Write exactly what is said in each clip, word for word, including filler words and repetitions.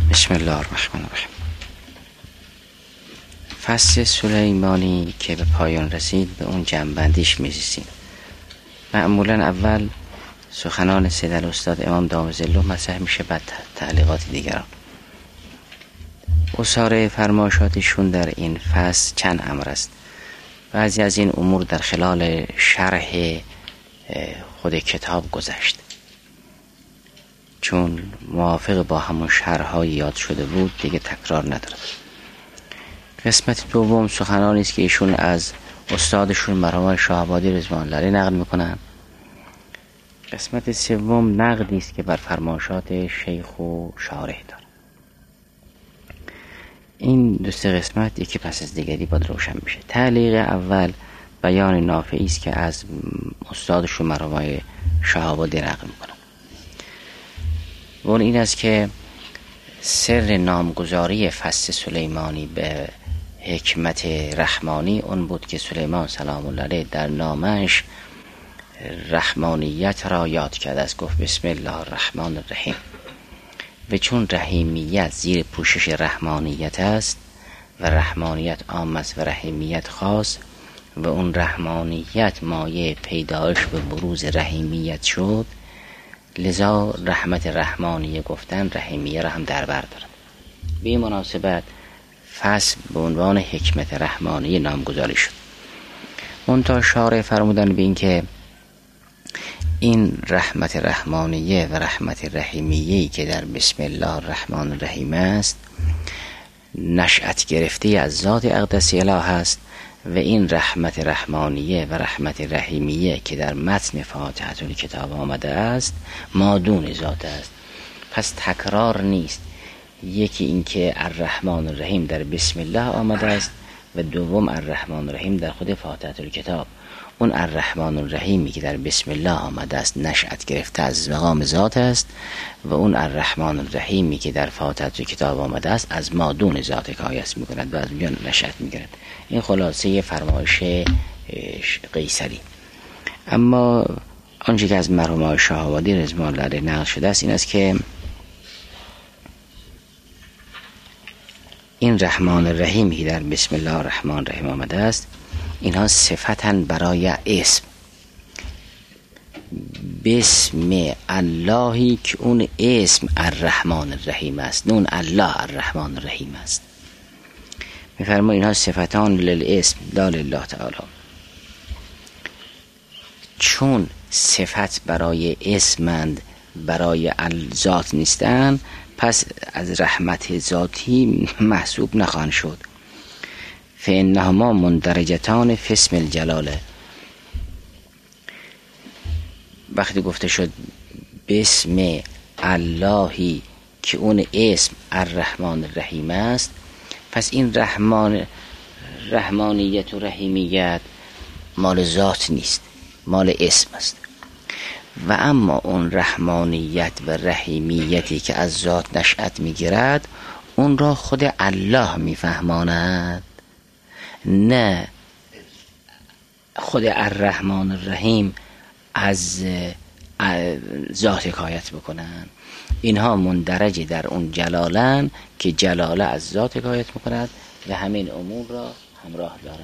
بسم الله الرحمن الرحیم. فصل سلیمانی که به پایان رسید به اون جمع‌بندیش می‌رسیم. معمولا اول سخنان سید الاستاد امام دام ظله مطرح میشه، بعد تعلیقات دیگران. اصاره فرمایشاتشون در این فصل چند امر است. بعضی از این امور در خلال شرح خود کتاب گذشت، چون موافق با همون شرح‌های یاد شده بود دیگه تکرار نداره. قسمت دوم سخنانی است که ایشون از استادشون مرحوم شاه‌آبادی رضوان الله علیه نقل میکنن. قسمت سوم نقدی است که بر فرمایشات شیخ و شارح داره. این دو سه قسمت یکی پس از دیگری باید روشن میشه. تعلیق اول بیان نافعی است که از استادشون مرحوم شاه‌آبادی نقل میکنن. و اون این است که سر نامگذاری فصل سلیمانی به حکمت رحمانی اون بود که سلیمان سلام الله علیه در نامش رحمانیت را یاد کرده است. گفت بسم الله الرحمن الرحیم. و چون رحیمیت زیر پوشش رحمانیت است و رحمانیت عام است و رحیمیت خاص، و اون رحمانیت مایه پیدایش به بروز رحیمیت شد، لذا رحمت رحمانیه گفتن رحیمیه را هم در بر دارد. به این مناسبت فصل به عنوان حکمت رحمانیه نامگذاری شد. منتها شارح فرمودن به این که این رحمت رحمانیه و رحمت رحیمیه‌ای که در بسم الله الرحمن الرحیم است نشأت گرفته از ذات اقدس اله است، و این رحمت رحمانیه و رحمت رحیمیه که در متن فاتحه الکتاب آمده است مادون ذات است. پس تکرار نیست. یکی این که الرحمن الرحیم در بسم الله آمده است و دوم الرحمن الرحیم در خود فاتحه الکتاب. اون الرحمن الرحیمی که در بسم الله آمده است نشأت گرفته از مقام ذات است، و اون الرحمن الرحیمی که در فاتحه الکتاب آمده است از مادون ذات حکایت می‌کند و از اونجا نشأت می‌گیرد. این خلاصه فرمایش قیصری. اما آنچه که از مرحوم شاه‌آبادی رضوان الله علیه نقل شده است این است که این رحمان الرحیمی که در بسم الله الرحمن الرحیم آمده است اینها صفتاً برای اسم بسم اللهی که اون اسم الرحمن الرحیم است، نون الله الرحمن الرحیم است. می‌فرماید اینها صفتان للاسم لا لله تعالی. چون صفت برای اسمند برای ذات نیستند، پس از رحمت ذاتی محسوب نخواهند شد. فإنهما مندرجتان فی اسم الجلاله. وقتی گفته شد بسم اللهی که اون اسم الرحمن الرحیم است، پس این رحمان رحمانیت و رحیمیت مال ذات نیست، مال اسم است. و اما اون رحمانیت و رحیمیتی که از ذات نشأت میگیرد اون را خود الله میفهماند، نه خود الرحمن الرحیم از ذات حکایت بکنن. اینها مندرج در اون جلالن که جلاله از ذات حکایت میکند و همین امور را همراه دارد.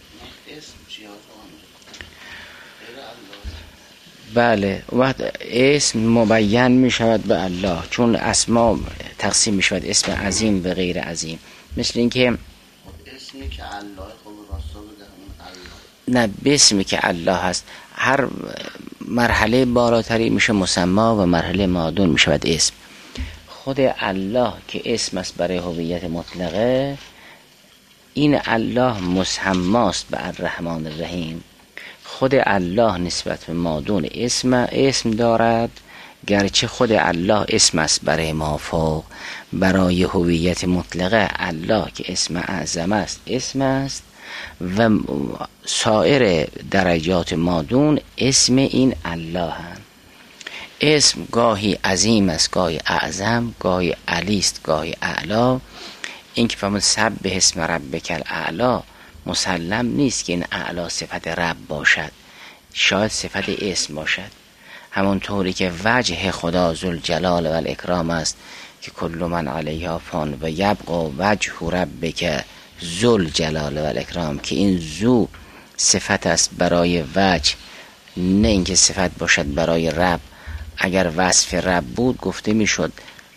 بله، وقت اسم مبین می شود به الله، چون اسما تقسیم می شود اسم عظیم و غیر عظیم. مثل این که اسمی که الله خب راستا بده نه بسمی که الله هست، هر مرحله بالاتری میشه مسمی و مرحله مادون می شود اسم. خود الله که اسم است برای هویت مطلقه، این الله مسماست به الرحمن الرحیم. خود الله نسبت به مادون اسم اسم دارد، گرچه خود الله اسم است برای مافوق. برای هویت مطلقه الله که اسم اعظم است اسم است، و سایر درجات مادون اسم این الله هم. اسم گاهی عظیم است، گاهی اعظم، گاهی علی است، گاهی اعلا. این که فرمود سبح اسم ربک الاعلی، مسلم نیست که این اعلا صفت رب باشد، شاید صفت اسم باشد. همون طوری که وجه خدا ذوالجلال و الاکرام است که کل من علیها فان و یبقى وجه ربک ذوال جلال و الاکرام، که این ذو صفت است برای وجه، نه اینکه صفت باشد برای رب. اگر وصف رب بود گفته میشد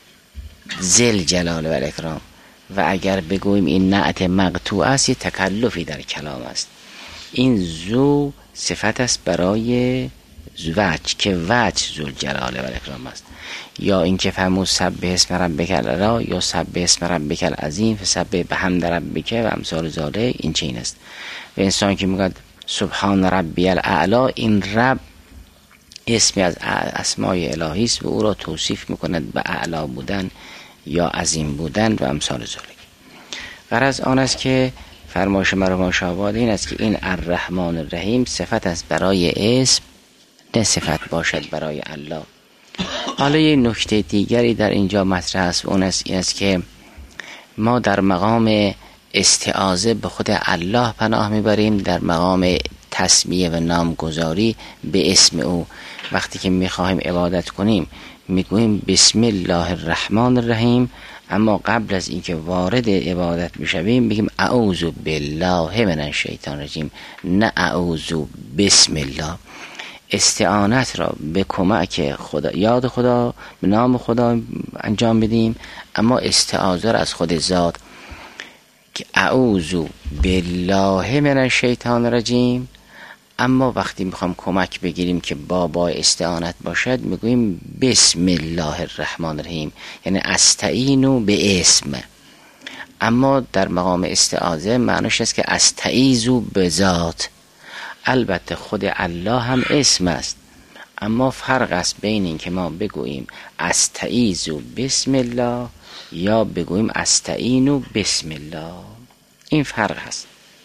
ذل جلال و الاکرام، و اگر بگوییم این نعت مقطوع است یه تکلفی در کلام است. این ذو صفت است برای وجه که وجه ذوال جلال و الاکرام است. یا اینکه فرمود سبح اسم ربک الاعلی یا سبح اسم ربک العظیم فسبح بحمد ربک و امثال ذالک، این چه این است. و انسان که میگه سبحان ربی الاعلی، این رب اسمی از اسمای الهی است و او را توصیف میکند به اعلی بودن یا عظیم بودن و امثال ذالک. غرض آن است که فرمایش مرحوم شاه آباد این است که این الرحمن الرحیم صفت است برای اسم، نه صفت باشد برای الله. حالا یه نکته دیگری در اینجا مطرح است و اون است این است که ما در مقام استعاذه به خود الله پناه میبریم، در مقام تسمیه و نامگذاری به اسم او. وقتی که میخواهیم عبادت کنیم میگوییم بسم الله الرحمن الرحیم، اما قبل از اینکه وارد عبادت بشویم بگیم اعوذ بالله من الشیطان الرجیم، نه اعوذ بسم الله. استعانت را به کمک خدا، یاد خدا، به نام خدا انجام بدیم، اما استعاذه را از خود ذات که اعوذ بالله من الشیطان الرجیم. اما وقتی میخوام کمک بگیریم که بابا استعانت باشد میگوییم بسم الله الرحمن الرحیم، یعنی استعینو به اسم. اما در مقام استعاذه معنیش است که استعیذو به ذات. البته خود الله هم اسم است، اما فرق است بین این که ما بگوییم استعیذو بسم الله یا بگوییم استعینو بسم الله. این فرق هست.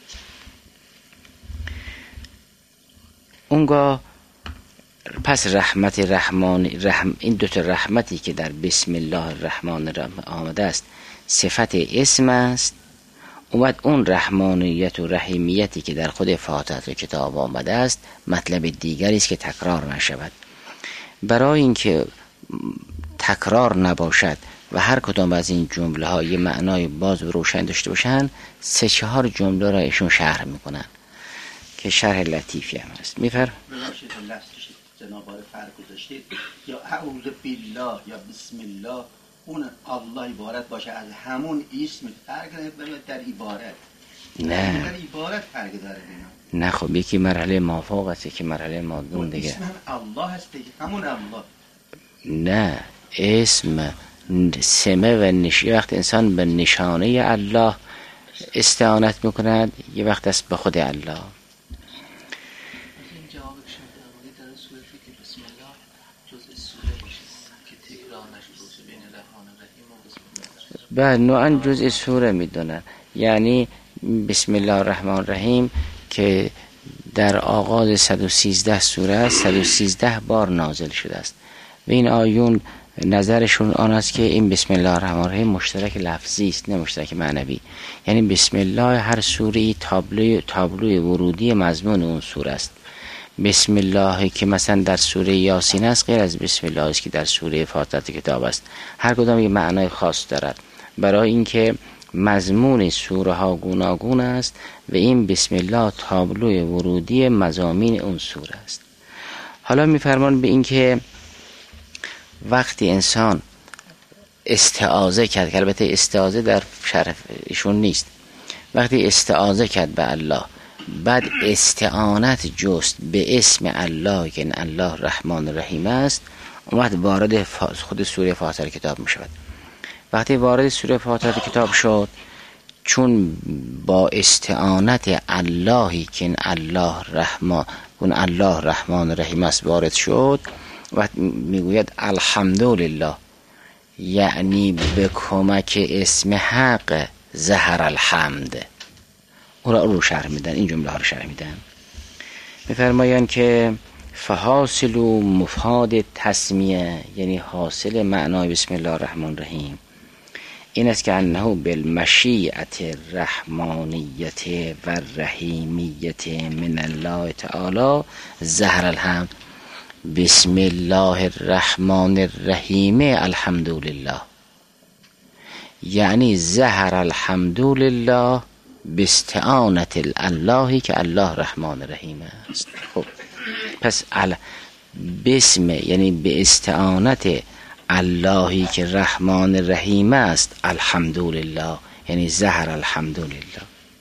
اونگاه پس رحمت رحمان رحم این دوتا رحمتی که در بسم الله الرحمن الرحیم آمده است صفت اسم است. اومد اون رحمانیت و رحیمیتی که در خود فاتحه کتاب آمده است مطلب دیگری است که تکرار نشود. برای اینکه تکرار نباشد و هر کدام از این جمله ها یه معنای باز و روشن داشته باشن، سه چهار جمله را ایشون شرح میکنن که شرح لطیفی هم هست. میفر ببخشید لفظش جناب فرق گذاشتید، یا اعوذ بالله یا بسم الله، اون الله عبارت باشه از همون اسم، فرق در عبارت نه در عبارت فرق داره بینا. نه خب یکی مرحله مافوق است یکی مرحله مادون دیگه. اسم الله هست دیگه، همون الله. نه اسم سمه و نشی وقت انسان به نشانه الله استعانت میکند، یه وقت است به خود الله. بعد نوعا جزء سوره میدونن، یعنی بسم الله الرحمن الرحیم که در آغاز صد و سیزده سوره است، صد و سیزده بار نازل شده است و این آیون نظرشون آن است که این بسم الله الرحمن الرحیم مشترک لفظی است نه مشترک معنوی. یعنی بسم الله هر سوره تابلوی تابلوی ورودی مضمون اون سوره است. بسم الله که مثلا در سوره یاسین است غیر از بسم الله است که در سوره فاتحه کتاب است. هر کدام یک معنای خاص دارد برای اینکه مضمون سوره ها گوناگون است و این بسم الله تابلوی ورودی مضامین اون سوره است. حالا میفرمان به اینکه وقتی انسان استعاذه کرد، که البته استعاذه در شرف ایشون نیست، وقتی استعاذه کرد به الله بعد استعانت جست به اسم الله که الله رحمان الرحیم است، اومد وارد خود سوره فاتحه کتاب می شود. وقتی وارد سوره فاتحه کتاب شد، چون با استعانت اللهی که الله رحمان اون الله رحمان الرحیم است وارد شد و میگوید الحمدلله، یعنی به کمک اسم حق ظهر الحمد. او را رو شرح میدن، این جمله ها رو شرح میدن. میفرمایند که فحاصل و مفاد تسمیه، یعنی حاصل معنای بسم الله الرحمن الرحیم این است که انه بالمشیعت الرحمانیت و الرحیمیت من الله تعالی ظهر الحمد. بسم الله الرحمن الرحیم الحمدلله. یعنی ظهر الحمد لله باستعانت اللهی که الله رحمان رحیم است. خب پس بسم یعنی به استعانت اللهی که رحمان رحیم است الحمدلله، یعنی ظهر الحمدلله.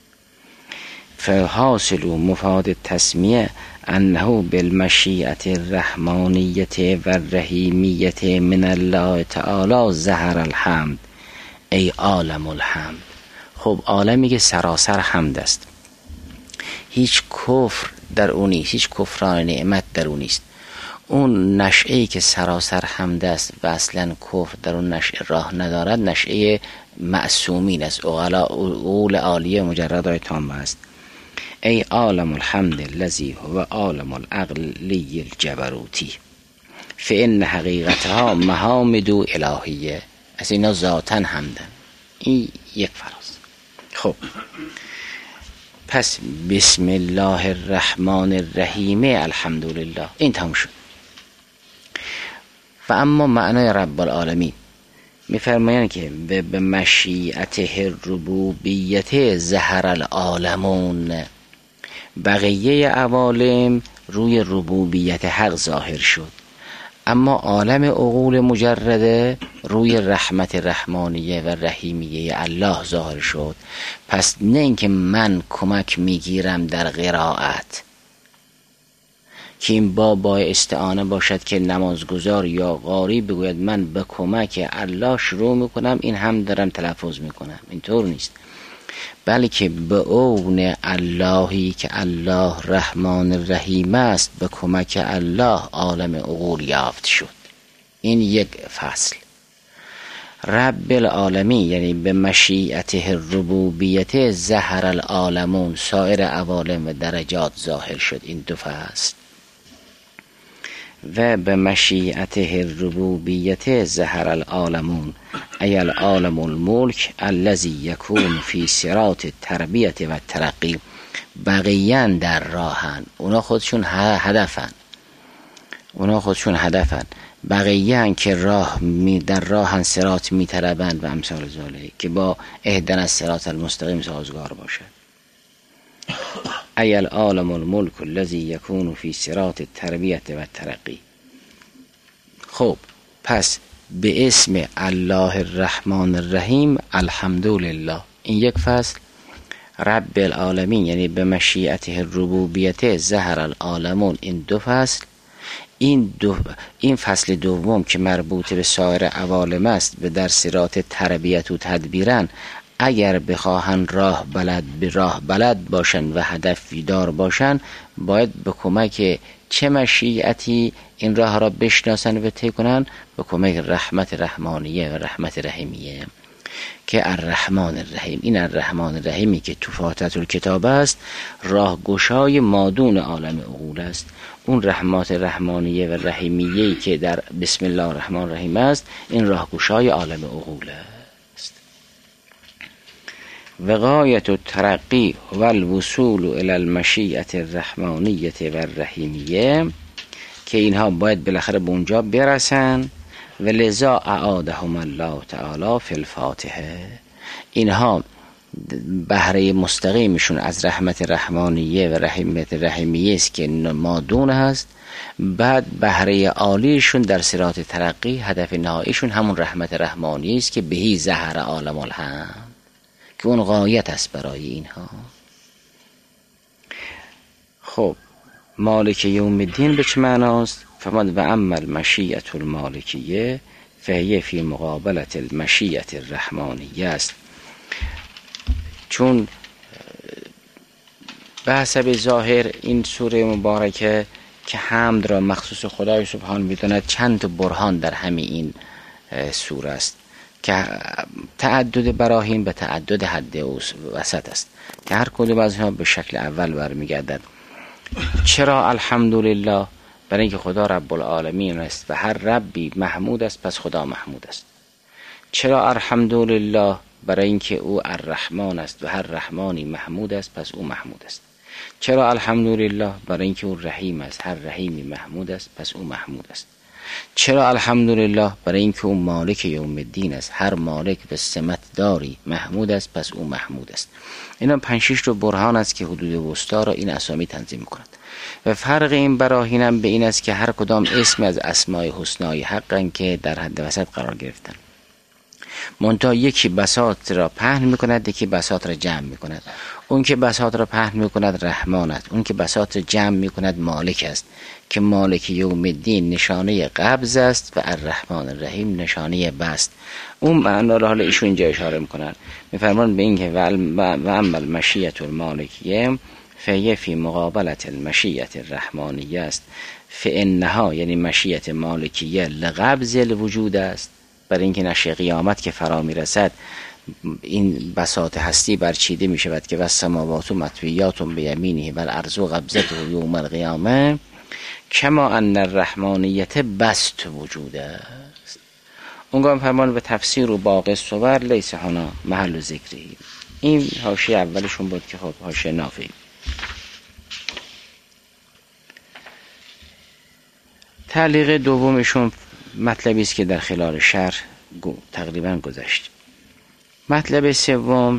فحاصل مفاد التسمیه انه بالمشیئت الرحمانیت و الرحیمیت من الله تعالی ظهر الحمد ای عالم الحمد. خب عالمی که سراسر حمد است، هیچ کفر در اون نیست، هیچ کفران نعمت در اون نیست. اون نشعه‌ای که سراسر حمد است و اصلا کفر در اون نشعه راه ندارد، نشعه معصومین است، اول عالیه مجردای تامه است. ای عالم الحمد الذی هو عالم العقلی الجبروتی فإن حقیقتها محامد الهیه. از اینا ذاتن حمدن. این یک فراز. خب پس بسم الله الرحمن الرحیم الحمدلله، این تموم شد. و اما معنای رب العالمین میفرمایند که به مشیئته الربوبیت ظهر العالمون، بقیه عوالم روی ربوبیت حق ظاهر شد، اما عالم عقول مجرده روی رحمت رحمانیه و رحیمیه الله ظاهر شد. پس نه اینکه من کمک میگیرم در قرائت که این بابا استعانه باشد که نمازگزار یا قاری بگوید من به کمک الله شروع میکنم این هم دارم تلفظ میکنم، اینطور نیست، بلکه به اون اللهی که الله رحمان رحیم است به کمک الله عالم عقول یافت شد. این یک فصل. رب العالمین یعنی به مشیئته الربوبیت ظهر العالمون، سایر عوالم و درجات ظاهر شد. این دو فصل. و به مشیئته الربوبیت ظهر العالمون ای العالم الملک الذی یکون فی صراط التربیت و ترقی. بقیان در راهن، اونا خودشون هدفن، اونا خودشون هدفن بقیان که راه می در راهن صراط می طلبند و امثال ذالک که با اهدنا الصراط المستقیم سازگار باشد. ای العالم الملک الذی یکون فی صراط التربیت و ترقی. خب پس به اسم الله الرحمن الرحیم الحمدلله، این یک فصل. رب العالمین یعنی به مشیئته الربوبیت ظهر العالمون، این دو فصل. این دو این فصل دوم که مربوط به سایر عوالم است به در صراط تربیت و تدبیرن، اگر بخواهن راه بلد به راه بلد باشن و هدفی دار باشن، باید به کمک چه مشیعتی این راه را بشناسن و طی کنن؟ به کمک رحمت رحمانیه و رحمت رحیمیه که الرحمن الرحیم. این الرحمن الرحیمی که تو فاتحه الکتاب است، راه گشای مادون عالم عقول است. اون رحمت رحمانیه و رحیمیه که در بسم الله الرحمن الرحیم است، این راه گشای عالم عقول است. وقایت الترقی و الوصول الی المشیئه الرحمانیه و الرحیمیه، که اینها باید بالاخره به اونجا برسن. و لذا اعادهم الله تعالی فی الفاتحه. اینها بهره مستقیمشون از رحمت رحمانیه و رحمت رحیمیه است که مادون هست. بعد بهره عالیشون در صراط ترقی، هدف نهاییشون همون رحمت رحمانیه است که بهی ظهر عالم الحمد، که اون غایت است برای اینها. خب مالک یوم الدین به چه معناست؟ فمد و عمل مشیئت المالکیه فهیه فی مقابلت المشیئت الرحمانیه است. چون به حسب ظاهر این سوره مبارکه که حمد را مخصوص خدای سبحان میداند، چند تا برهان در همین این سوره است که تعدد براهین به تعدد حد وسط است که هر کدوم از اینها به شکل اول برمیگردد. چرا الحمدلله؟ برای اینکه خدا رب العالمین است و هر ربی محمود است، پس خدا محمود است. چرا الحمدلله؟ برای اینکه او الرحمن است و هر رحمانی محمود است، پس او محمود است. چرا الحمدلله؟ برای اینکه او رحیم است، هر رحیمی محمود است، پس او محمود است. چرا الحمدلله؟ برای اینکه او مالک یوم الدین است. هر مالک به سمت داری محمود است، پس او محمود است. اینا پنج شش رو برهان است که حدود وسطا را این اسامی تنظیم می‌کند. و فرق این براهین هم به این است که هر کدام اسم از اسماء حسنای حقن که در حد وسط قرار گرفتن. منتها یکی بساط را پهن میکند، یکی بساط را جمع میکند. اون که بساط را پهن میکند رحمان است، اون که بساط را جمع میکند مالک است، که مالک یوم الدین نشانه قبض است و الرحمن الرحیم نشانه بست. اون معنا را حالا ایشون اینجا اشاره میکنن، میفرمان به این که و اما المشیت المالکیه فیه فی مقابلت المشیت الرحمانیه است، فانها یعنی مشیت مالکیه لقبض الوجود است، برای اینکه نشه قیامت که فرا میرسد این بساط هستی برچیده می شود که والسماوات مطویات بیمینه و الارض قبضته یوم القیامه کما ان الرحمانیت بسط وجود است. اونگاه فرمان به تفسیر و باقی الصور لیس هنا محل ذکری. این حاشیه اولشون بود که خب حاشیه نافی. تعلیق دومشون مطلبی است که در خلال شرح تقریبا گذشت. مطلب سوم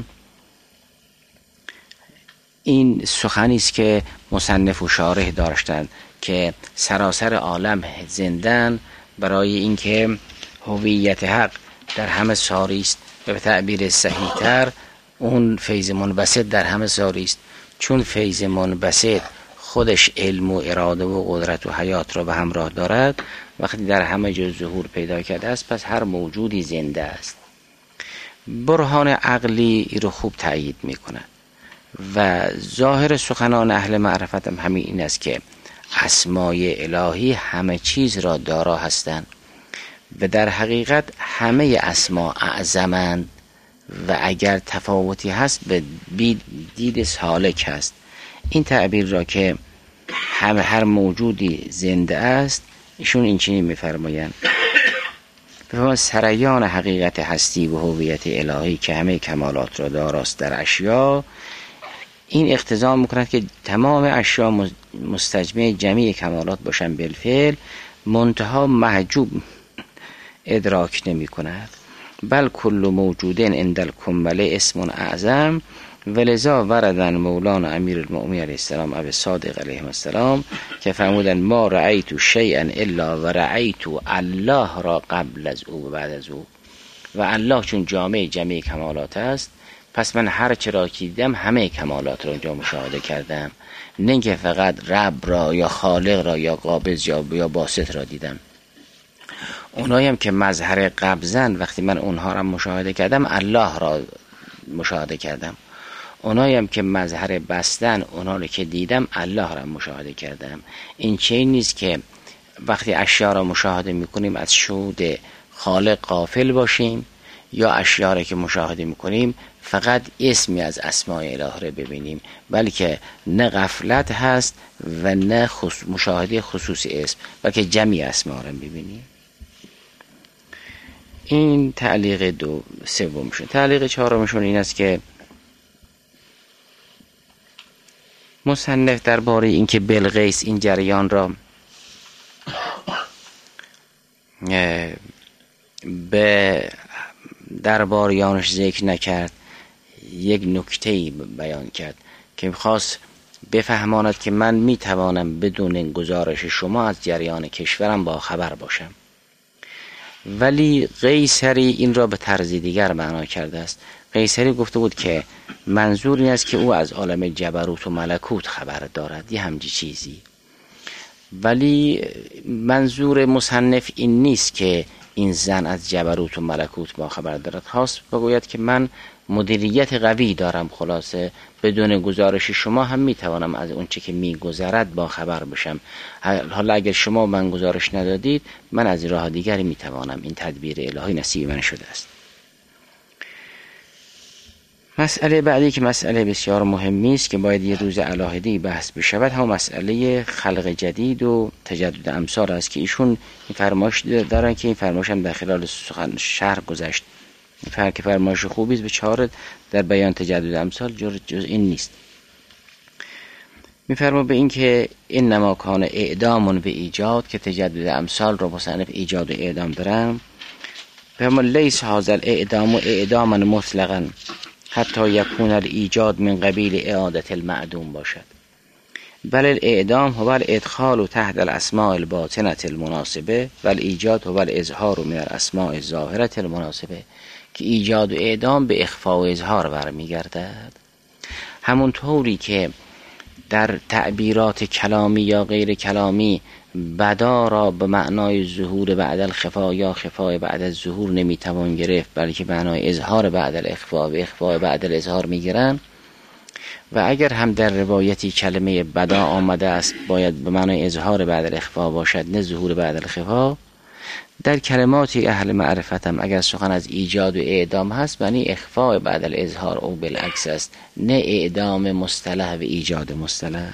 این سخنی است که مصنف و شارح داشتند که سراسر عالم زندن برای اینکه هویت حق در همه ساری است و به تعبیر صحیح تر اون فیض منبسط در همه ساری است، چون فیض منبسط خودش علم و اراده و قدرت و حیات را به همراه دارد. وقتی در همه جا ظهور پیدا کرده است پس هر موجودی زنده است. برهان عقلی ای رو خوب تأیید می کند و ظاهر سخنان اهل معرفت هم همین این است که اسمای الهی همه چیز را دارا هستند و در حقیقت همه اسما اعظمند و اگر تفاوتی هست به دید سالک هست. این تعبیر را که همه هر موجودی زنده است ایشون این چنین می‌فرمایند: به سریان حقیقت هستی و هویت الهی که همه کمالات را داراست در اشیا، این اقتضا می‌کند که تمام اشیا مستجمع جمیع کمالات باشند بالفعل، منتها محجوب ادراک نمی‌کند. بل کل موجود عند الکمل اسم اعظم، ولذا وردن مولانا امیر المؤمنین علیه السلام ابی صادق علیه السلام که فرمودن ما رأیت شیئا الا و رأیت الله را قبل از او و بعد از او. و الله چون جامع جمعی کمالات است، پس من هر چه را که دیدم همه کمالات را اونجا مشاهده کردم، نه اینکه فقط رب را یا خالق را یا قابض یا یا باسط را دیدم. اونایی هم که مظهر قبضن، وقتی من اونها را مشاهده کردم الله را مشاهده کردم. اونایی هم که مظهر بستن، اونا رو که دیدم الله را مشاهده کردم. این چه نیست که وقتی اشیا را مشاهده میکنیم از شهود خالق غافل باشیم، یا اشیا را که مشاهده میکنیم فقط اسمی از اسماء الهی را ببینیم، بلکه نه غفلت هست و نه خص... مشاهده خصوصی اسم، بلکه جمعی اسماء را ببینیم. این تعلیق دو سومشون. تعلیق چهارمشون این است که مصنف درباره اینکه بلقیس این جریان را به درباریانش ذکر نکرد، یک نکته‌ای بیان کرد که خواست بفهماند که من میتوانم بدون گزارش شما از جریان کشورم با خبر باشم. ولی قیصری این را به طرز دیگر معنا کرده است. قیصری گفته بود که منظور این است که او از عالم جبروت و ملکوت خبر دارد، یه همچین چیزی. ولی منظور مصنف این نیست که این زن از جبروت و ملکوت با خبر دارد. خواست بگوید که من مدیریت قوی دارم، خلاصه بدون گزارش شما هم میتوانم از اون چه که میگذرد با خبر بشم. حالا اگر شما من گزارش ندادید، من از راه دیگری میتوانم. این تدبیر الهی نصیب من شده است. مسئله بعدی که مسئله بسیار مهمی است که باید یه روز علاهدی بحث بشود، هم مسئله خلق جدید و تجدد امثال است که ایشون این فرمایش دارن که این فرمایش هم در خلال سخن شرح گذشت. فرق فرمایش خوبی است به چهار در بیان تجدد امثال، جز این نیست. میفرما به این که این نما کان اعدام به ایجاد، که تجدد امثال رو مصنف ایجاد و اعدام دارم. فرما لیس هذا اعدام و اعداما مطلقا حتی یکون الایجاد من قبیل اعادت المعدوم باشد، بل الاعدام هو الادخال تحت الاسماء الباطنه المناسبه و الایجاد هو الاظهار من الاسماء الظاهره المناسبه، که ایجاد و اعدام به اخفا و اظهار برمیگردد. همونطوری که در تعبیرات کلامی یا غیر کلامی بدا را به معنای ظهور بعد الخفا یا خفا بعد الظهور نمیتوان گرفت، بلکه معنای اظهار بعد الاخفا و اخفا بعد الاظهار میگیرن، و اگر هم در روایتی کلمه بدا آمده است باید به معنای اظهار بعد الاخفا باشد نه ظهور بعد الخفا. در کلماتی اهل معرفت هم اگر سخن از ایجاد و اعدام هست معنی اخفا بعد الاظهار او بالعکس است، نه اعدام مصطلح و ایجاد مصطلح.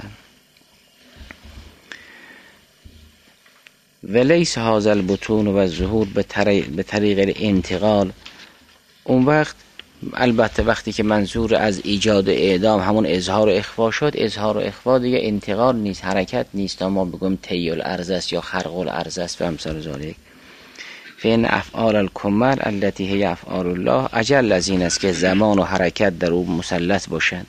ولیس هذا البطون و ظهور به طریق الانتقال. اون وقت البته وقتی که منظور از ایجاد و اعدام همون اظهار و اخفا شد، اظهار و اخفا دیگه انتقال نیست، حرکت نیست، ما بگم طی الارض است یا خرق الارض است و امثال ذالک. فین افعال الکمل التي هي افعال الله اجل از این است که زمان و حرکت در او مسلط باشند.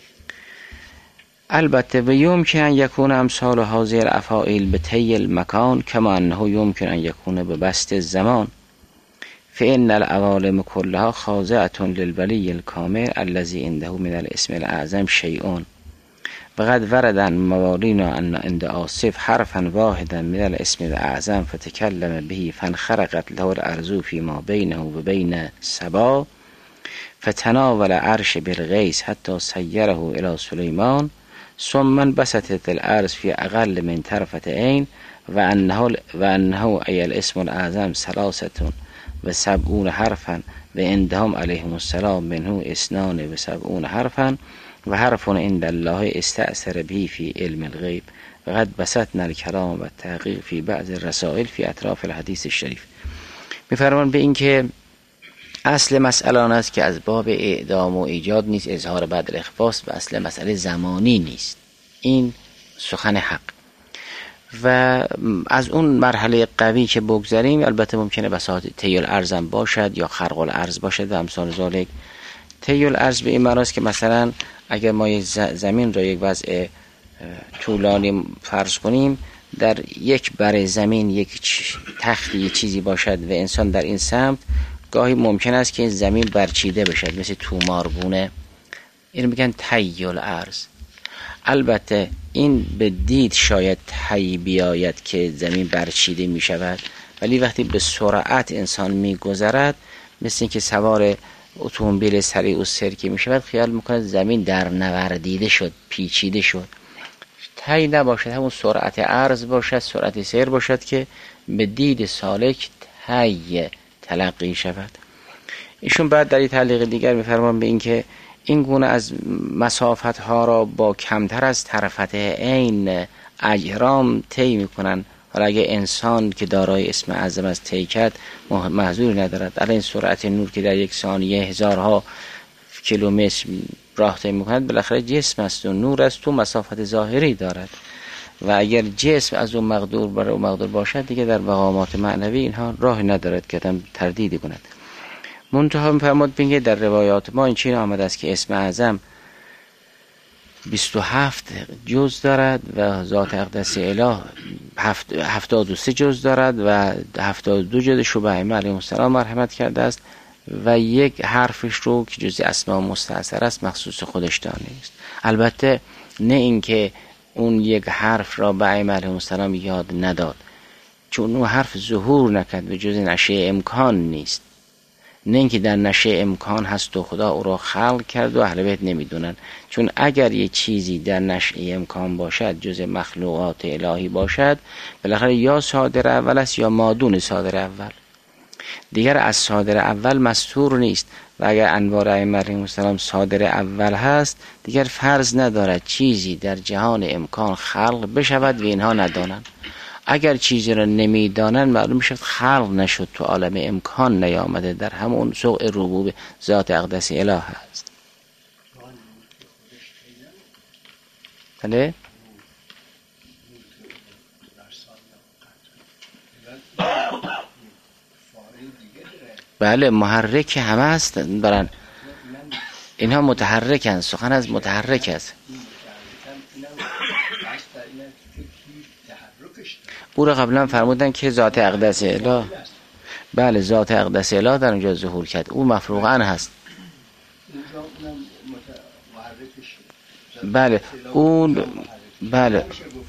البته و یمکن ان یکون امثال هذه الافاعیل به طی المکان کما انه یمکن ان یکون به بسط الزمان، فإن العوالم كلها خاضعة للولي الكامل الذي عنده من الاسم الأعظم شيء، وقد ورد عن موالينا أن عند آصف حرفا واحدا من الاسم الأعظم فتكلم به فانخرقت له الأرض فيما بينه وبين سبا فتناول عرش بالغيث حتى سيره إلى سليمان ثم انبسطت الأرض في أقل من طرفة عين، وأنه وأنه أي الاسم الأعظم ثلاثة و سبعون حرفا و عندهم علیهم السلام منه اثنان و سبعون حرفا و حرف عند الله استأثر به فی علم الغیب و قد بسطنا الکلام و تحقیق فی بعض الرسائل فی اطراف الحدیث الشریف. میفرمان به این که اصل مسئله آن است که از باب اعدام و ایجاد نیست، اظهار بعد الاخفاست و اصل مسئله زمانی نیست. این سخن حق. و از اون مرحله قوی که بگذاریم البته ممکنه بساط طی الارض باشد یا خرق الارض باشد و امثال ذالک. طی الارض به این معنی است که مثلا اگر ما زمین را یک وضع طولانی فرض کنیم، در یک بر زمین یک تختی یک چیزی باشد و انسان در این سمت، گاهی ممکن است که این زمین برچیده بشد مثل تومارگونه، این میگن طی الارض. البته این به دید شاید طی بیاید که زمین برچیده می شود، ولی وقتی به سرعت انسان می گذرد مثل این که سوار اتومبیل سریع و سرکی می شود خیال میکند زمین در نوردیده شد، پیچیده شد. طی نباشد، همون سرعت عرض باشد، سرعت سیر باشد که به دید سالک طی تلقی شود. ایشون بعد در این تعلیق دیگر میفرمان به این که این گونه از مسافت ها را با کمتر از طرفت عین اجرام طی میکنن. حالا اگه انسان که دارای اسم اعظم از طی کرد محذوری ندارد. الان سرعت نور که در یک ثانیه هزارها کیلومتر راه طی میکند بالاخره جسم است و نور است تو مسافت ظاهری دارد و اگر جسم از اون مقدور برای اون مقدور باشد دیگه در مقامات معنوی اینها راه ندارد که آدم تردیدی کند. منتها می‌فرماد بینگه در روایات ما این چنین آمده است که اسم اعظم بیست و هفت جز دارد و ذات اقدس اله هفتاد و سه جز دارد و هفتاد و دو جز شبه ائمه علیهم السلام مرحمت کرده است و یک حرفش رو که جزء اسماء مستعصر است مخصوص خودش دانست. البته نه اینکه اون یک حرف را به ائمه علیهم السلام یاد نداد، چون اون حرف ظهور نکرد و جز نشه امکان نیست، نه اینکه در نشه امکان هست و خدا او را خلق کرد و اهل بیت نمیدونن. چون اگر یه چیزی در نشه امکان باشد جز مخلوقات الهی باشد بالاخره یا صادر اول است یا مادون صادر اول، دیگر از صادر اول مستور نیست و اگر انوار ائمه علیهم السلام صادر اول هست دیگر فرض ندارد چیزی در جهان امکان خلق بشود و اینها ندانند. اگر چیزی را نمیدانند معلوم شد خلق نشد، تو عالم امکان نیامده، در همون سوء ربوب ذات اقدس اله هست. بله بله محرک همه هست برن، اینها متحرکن، سخن از متحرک است. او را قبلا فرمودن که ذات اقدس اله، بله ذات اقدس اله در اونجا ظهور کرد، او مفروغ عنه هست. بله اون بله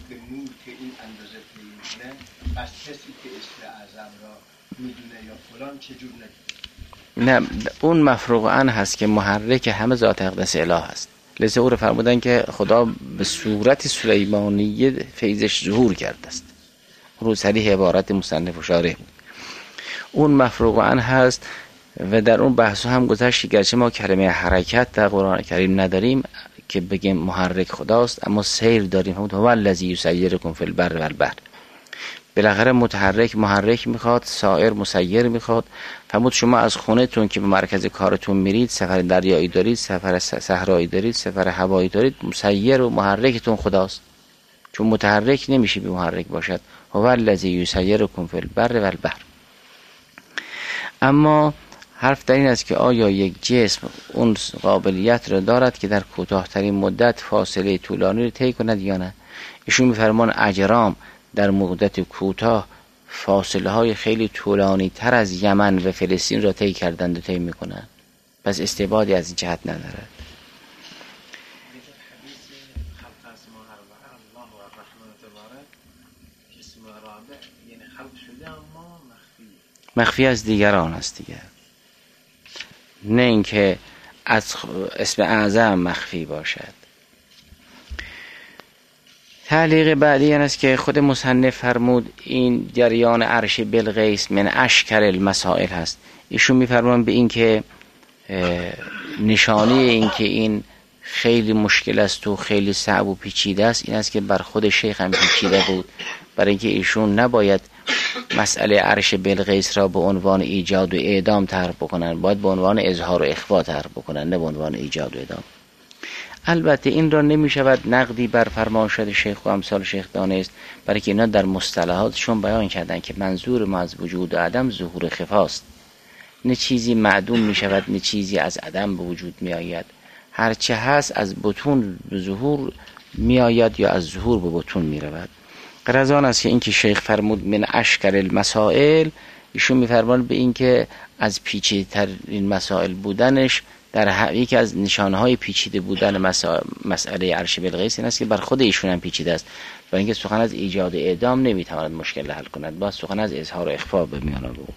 نه اون مفروغ عنه هست که محرک همه ذات اقدس اله هست. لذا او رو فرمودن که خدا به صورت سلیمانیه فیضش ظهور کرده است. رو صریح عبارت مصنف و شارح بود. اون مفروغ عنه هست و در اون بحث هم گذشت، گرچه ما کلمه حرکت در قرآن کریم نداریم که بگیم محرک خداست، اما سیر داریم. همون هو الذی یسیرکم فی البر و البحر. بالاخره متحرک محرک میخواد، سائر مسیر میخواد. فرمود شما از خونه‌تون که به مرکز کارتون میرید، سفر دریایی دارید، سفر صحرایی دارید، سفر هوایی دارید، مسیر و محرکتون خداست، چون متحرک نمیشه بی محرک باشد. هو الذی یسیرکم فی البر و البحر. اما حرف در این است که آیا یک جسم اون قابلیت را دارد که در کوتاه‌ترین مدت فاصله طولانی را طی کند یا نه؟ ایشون می‌فرمان اجرام در مدت کوتاه فاصله های خیلی طولانی تر از یمن و فلسطین را طی کردند و طی می‌کنند، پس استبعادی از این جهت ندارد. مخفی از دیگران است دیگر، نه اینکه از اسم اعظم مخفی باشد. تعلیق بعدی این است که خود مصنف فرمود این جریان عرش بلقیس من اشکر المسائل هست. ایشون میفرمان به این که نشانی این که این خیلی مشکل است و خیلی صعب و پیچیده است این است که بر خود شیخ هم پیچیده بود، برای اینکه ایشون نباید مسئله عرش بلقیس را به عنوان ایجاد و اعدام طرح بکنن، باید به عنوان اظهار و اخفا طرح بکنن، نه به عنوان ایجاد و اعدام. البته این را نمی شود نقدی بر فرمایشات شیخ و امثال شیخ دانست، برای که اینا در مصطلحاتشون بیان کردن که منظور ما از وجود و عدم ظهور خفاست. نه چیزی معدوم می شود، نه چیزی از عدم به وجود می آید. هرچه هست از بطون به ظهور می آید یا از ظهور به بطون می رود. غرض آن است که این که شیخ فرمود من اشکر المسائل، ایشون می فرمان به این که از پیچیده تر این مسائل بودنش در یکی از نشانهای پیچیده بودن مسئله عرش بلقیس این است که بر خود ایشون هم پیچیده است، برای اینکه سخن از ایجاد اعدام نمیتواند مشکل حل کند، باید سخن از اظهار و اخفا به میان آورد.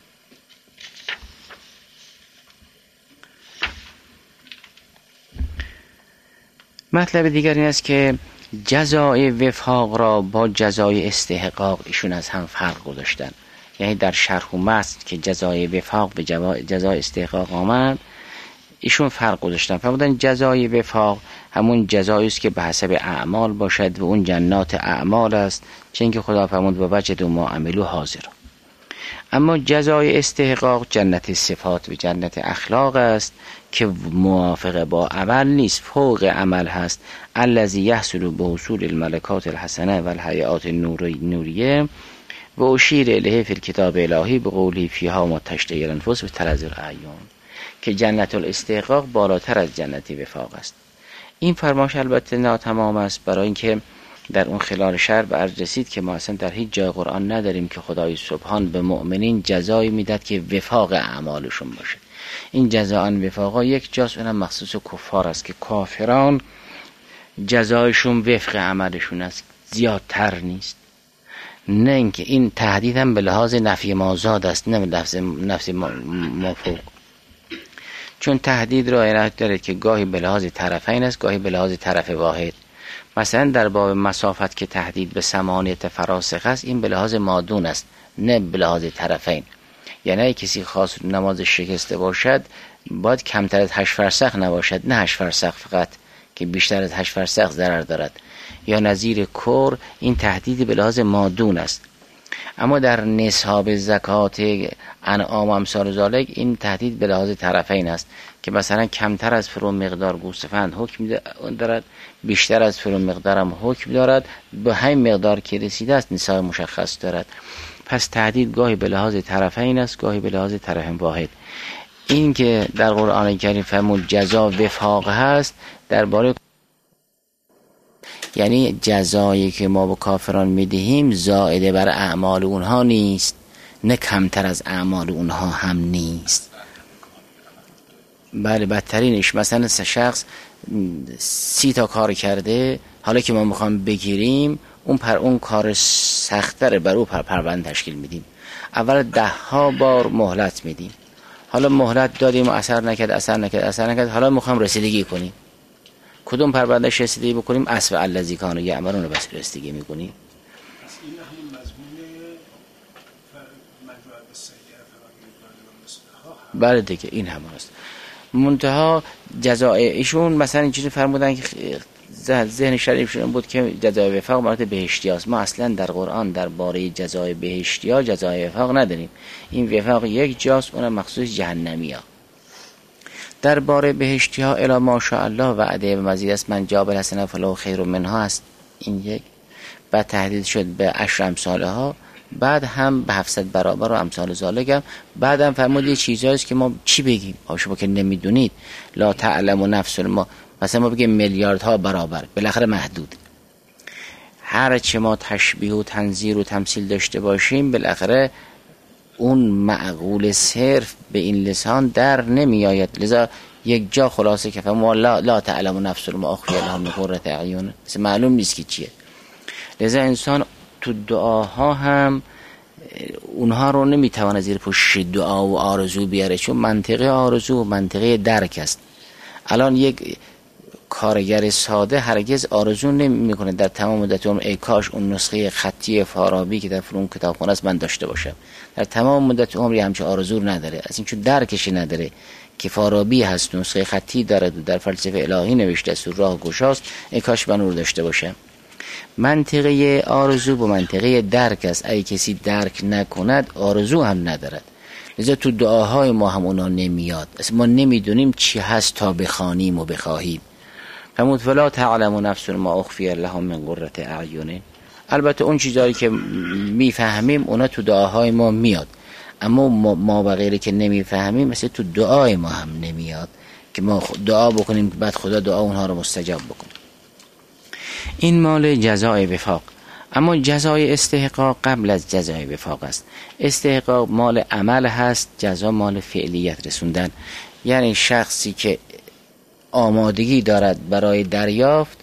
مطلب دیگر این است که جزای وفاق را با جزای استحقاق ایشون از هم فرق گذاشتن. یعنی در شرح و متن که جزای وفاق به جزای استحقاق آمد ایشون فرق گذاشتن. فرمودن جزای وفاق همون جزایی است که به حسب اعمال باشد و اون جنات اعمال است، چون که خدا فرمود و وجد ما عملو حاضر. اما جزای استحقاق جنت صفات و جنت اخلاق است که موافق با عمل نیست، فوق عمل هست. الذی یحصل به حصول الملکات الحسنه و الحیات النوریه و اشیر الیه فی الکتاب الهی به قولی فیها ما تشتهی الانفس و تلذ الاعیان، که جنت الاستحقاق بالاتر از جنت وفاق است. این فرمایش البته ناتمام است، برای اینکه در اون خلال شرح به عرض رسید که ما اصلا در هیچ جای قرآن نداریم که خدای سبحان به مؤمنین جزایی میداد که وفاق اعمالشون باشه. این جزاء وفاقا یک جاست، اونم مخصوص کفار است که کافران جزایشون وفق عملشون است، زیادتر نیست. نه اینکه این تهدید هم به لحاظ نفی مازاد است، نه به لحاظ نفی مفوق، چون تهدید را عنایت دارد که گاهی به لحاظ طرفین است، گاهی به لحاظ طرف واحد. مثلا در باب مسافت که تهدید به ثمانیت فراسخ است، این به لحاظ مادون است، نه به لحاظ طرفین. یعنی کسی خاص نماز شکسته باشد باید کمتر از هشت فرسخ نباشد، نه هشت فرسخ فقط که بیشتر از هشت فرسخ ضرر دارد، یا نظیر کور، این تهدید به لحاظ مادون است. اما در نصاب زکات انعام و امثال ذالک این تهدید به لحاظ طرفین است که مثلا کمتر از فرو مقدار گوسفند حکم دارد، بیشتر از فرو مقدار هم حکم دارد، به همین مقدار که رسیده است نصاب مشخص دارد. پس تهدید گاهی به لحاظ طرفین است، گاهی به لحاظ طرف واحد. این که در قرآن کریم فرمود جزا وفاق هست، درباره یعنی جزایی که ما به کافران میدهیم زائده بر اعمال اونها نیست، نه کمتر از اعمال اونها هم نیست. بله بدترینش مثلا شخص سی تا کار کرده، حالا که ما میخوام بگیریم اون پر اون کار سخت‌تره، بر او پر پرونده تشکیل میدیم. اول ده ها بار مهلت میدیم، حالا مهلت دادیم و اثر نکرد اثر نکرد اثر نکرد حالا میخوام رسیدگی کنیم. کدوم پروندهش رسیدگی بکنیم؟ اسف الذی کانوا یعملون رو بس رسیدگی میکنیم. پس این همون مضمون مجموعه السیئه فقط بله دیگه این همون است. منتها جزای ایشون مثلا اینجوری فرمودن که ذهن شریفشون بود که جزای وفاق مراتب بهشتی است. ما اصلا در قرآن درباره جزای بهشتی ها جزای وفاق نداریم. این وفاق یک جاست، اونم مخصوص جهنمی ها. درباره بهشتی ها الا ماشاءالله وعده و مزید است، من جاب الحسنه فله خیر منها است. این یک. بعد تهدید شد به عشر امثاله ها، بعد هم به هفتصد برابر و امثال ذالک. بعد هم فرمود یه چیزاییست که ما چی بگیم؟ شما که نمیدونید لا تعلم نفس ما، مثلا ما بگیم میلیاردها برابر، بالاخره محدود. هر چه ما تشبیه و تنظیر و تمثیل داشته باشیم بالاخره اون معقول صرف به این لسان در نمی آید. لذا یک جا خلاصه که فهم لا, لا تعلم نفس ما اخفی لها من قرة اعین، مثلا معلوم نیست که چیه. لذا انسان تو دعاها هم اونها رو نمیتونه زیر پوشش دعا و آرزو بیاره، چون منطقه آرزو و منطقه درک است. الان یک کارگر ساده هرگز آرزو نمیکنه در تمام مدت عمر ای کاش اون نسخه خطی فارابی که در فلان کتابخانه است من داشته باشم. در تمام مدت عمری همچه آرزو نداره، از این چون درکش نداره که فارابی هست، نسخه خطی داره و در فلسفه الهی نوشته است و راه گشاست، ای کاش من اون رو داشته باشم. منطقه آرزو با منطقه درک است. اگه کسی درک نکند آرزو هم ندارد. لذا تو دعاهای ما هم اونا نمیاد، اصلا ما نمیدونیم چی هست تا بخوانیم و بخواهیم. فرمود فلا تعلم نفس ما اخفی لها من قرة اعین. البته اون چیزایی که میفهمیم اونا تو دعاهای ما میاد، اما ما و غیره که نمیفهمیم مثل تو دعای ما هم نمیاد که ما دعا بکنیم که بعد خدا دعا اونها رو مستجاب بکنه. این مال جزای وفاق. اما جزای استحقاق قبل از جزای وفاق است. استحقاق مال عمل هست، جزا مال فعلیت رسوندن. یعنی شخصی که آمادگی دارد برای دریافت،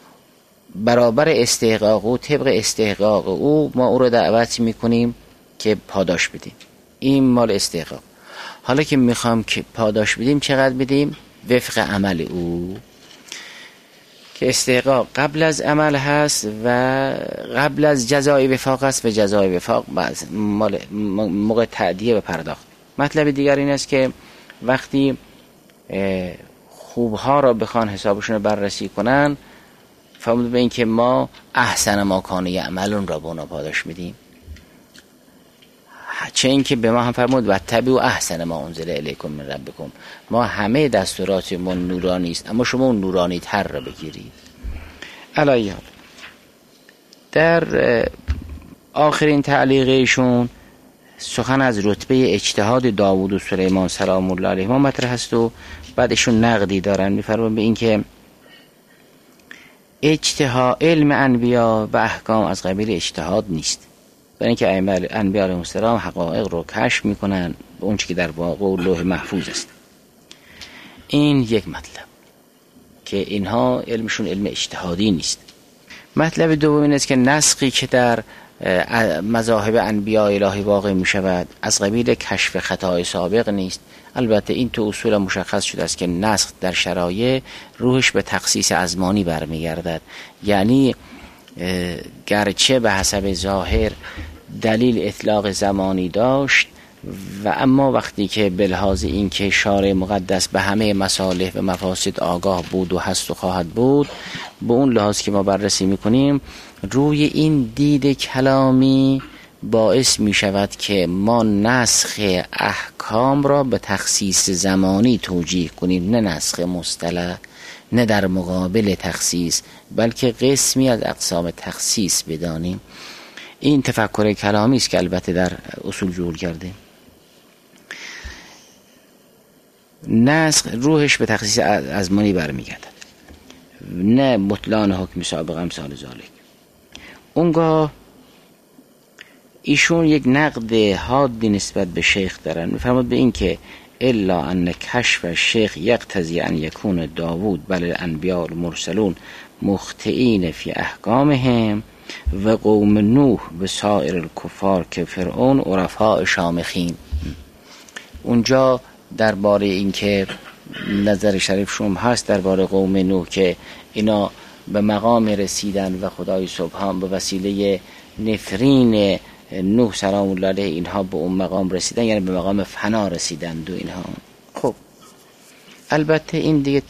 برابر استحقاق او طبق استحقاق او ما او رو دعوت میکنیم که پاداش بدیم. این مال استحقاق. حالا که میخوام که پاداش بدیم چقدر بدیم؟ وفق عمل او، که استحقاق قبل از عمل هست و قبل از جزای وفاق است و جزای وفاق مال موقع تأدیه و پرداخت. مطلب دیگر این است که وقتی خوبها را بخوان حسابشون رو بررسی کنن، فرمود به این که ما احسن ما کان یعملون را به اونا پاداش میدیم. چه این که به ما هم فرمود و تبعوا احسن ما انزل الیکم من ربکم، ما همه دستورات ما نورانی است اما شما اون نورانی تر را بگیرید. علیه در آخرین تعلیقشون سخن از رتبه اجتهاد داوود و سلیمان سلام الله علیهما مطرح است و بعدشون نقدی دارن. میفرمون به این که اجتهاد علم انبیا و احکام از قبیل اجتهاد نیست، برای اینکه ائمه انبیا علیهم السلام حقایق رو کشف میکنن به اون چیزی که در واقع و لوح محفوظ است. این یک مطلب که اینها علمشون علم اجتهادی نیست. مطلب دوم این است که نسخی که در مذاهب انبیاء الهی واقع می شود از قبیل کشف خطای سابق نیست. البته این تو اصول مشخص شده است که نسخ در شرایع روحش به تخصیص ازمانی برمیگردد، یعنی گرچه به حسب ظاهر دلیل اطلاق زمانی داشت و اما وقتی که به لحاظ این که شارع مقدس به همه مصالح و مفاسد آگاه بود و هست و خواهد بود، به اون لحاظ که ما بررسی میکنیم روی این دید کلامی باعث می شود که ما نسخ احکام را به تخصیص زمانی توجیه کنیم، نه نسخ مصطلح، نه در مقابل تخصیص، بلکه قسمی از اقسام تخصیص بدانیم. این تفکر کلامی است که البته در اصول ظهور کرده. نسخ روحش به تخصیص ازمانی برمیگردد، نه بطلان حکم سابق امثال ذالک. اونگاه ایشون یک نقد حادی نسبت به شیخ دارن، میفرماد به این که الا ان کشف شیخ یقتضی ان یکون داوود بل الانبیاء المرسلون مخطئین فی احکامهم و قوم نوح و سایر الکفار که فرعون عرفاء شامخین. اونجا درباره این که نظر شریف شوم هست درباره قوم نوح که اینا به مقام رسیدن و خدای سبحان به وسیله نفرین نوح سلام الله علیه اینها به اون مقام رسیدن، یعنی به مقام فنا رسیدن دو اینها. خب البته این دیگه